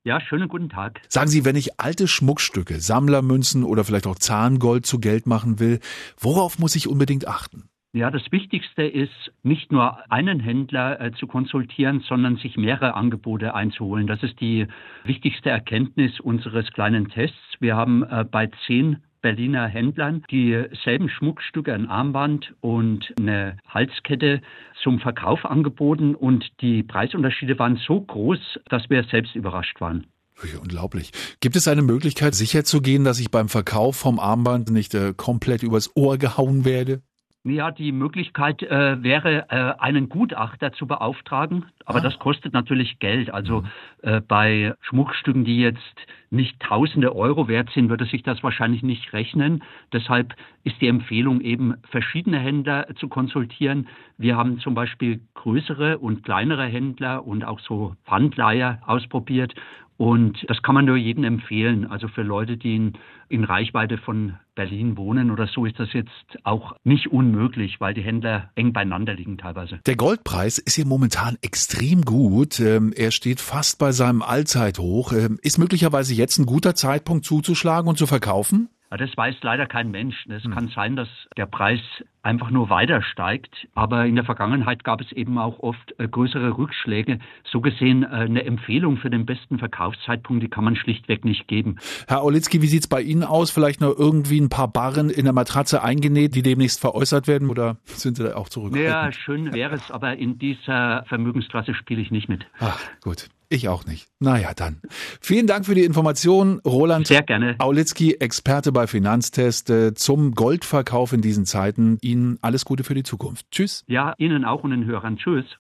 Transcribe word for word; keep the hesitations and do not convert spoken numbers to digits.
Ja, schönen guten Tag. Sagen Sie, wenn ich alte Schmuckstücke, Sammlermünzen oder vielleicht auch Zahngold zu Geld machen will, worauf muss ich unbedingt achten? Ja, das Wichtigste ist, nicht nur einen Händler äh, zu konsultieren, sondern sich mehrere Angebote einzuholen. Das ist die wichtigste Erkenntnis unseres kleinen Tests. Wir haben äh, bei zehn Berliner Händlern dieselben Schmuckstücke, ein Armband und eine Halskette zum Verkauf angeboten und die Preisunterschiede waren so groß, dass wir selbst überrascht waren. Unglaublich. Gibt es eine Möglichkeit, sicherzugehen, dass ich beim Verkauf vom Armband nicht äh, komplett übers Ohr gehauen werde? Ja, die Möglichkeit äh, wäre, äh, einen Gutachter zu beauftragen, aber ah. das kostet natürlich Geld. Also äh, bei Schmuckstücken, die jetzt nicht Tausende Euro wert sind, würde sich das wahrscheinlich nicht rechnen. Deshalb ist die Empfehlung eben, verschiedene Händler zu konsultieren. Wir haben zum Beispiel größere und kleinere Händler und auch so Pfandleiher ausprobiert. Und das kann man nur jedem empfehlen. Also für Leute, die in, in Reichweite von Berlin wohnen oder so, ist das jetzt auch nicht unmöglich, weil die Händler eng beieinander liegen teilweise. Der Goldpreis ist hier momentan extrem gut. Er steht fast bei seinem Allzeithoch. Ist möglicherweise jetzt ein guter Zeitpunkt zuzuschlagen und zu verkaufen? Das weiß leider kein Mensch. Es hm. kann sein, dass der Preis einfach nur weiter steigt. Aber in der Vergangenheit gab es eben auch oft äh, größere Rückschläge. So gesehen äh, eine Empfehlung für den besten Verkaufszeitpunkt, die kann man schlichtweg nicht geben. Herr Aulitzky, wie sieht's bei Ihnen aus? Vielleicht noch irgendwie ein paar Barren in der Matratze eingenäht, die demnächst veräußert werden? Oder sind Sie da auch zurückhaltend? Ja, schön wäre es, aber in dieser Vermögensklasse spiele ich nicht mit. Ach, gut. Ich auch nicht. Naja, dann. Vielen Dank für die Information, Roland Sehr gerne. Aulitzky, Experte bei Finanztest zum Goldverkauf in diesen Zeiten. Ihnen alles Gute für die Zukunft. Tschüss. Ja, Ihnen auch und den Hörern. Tschüss.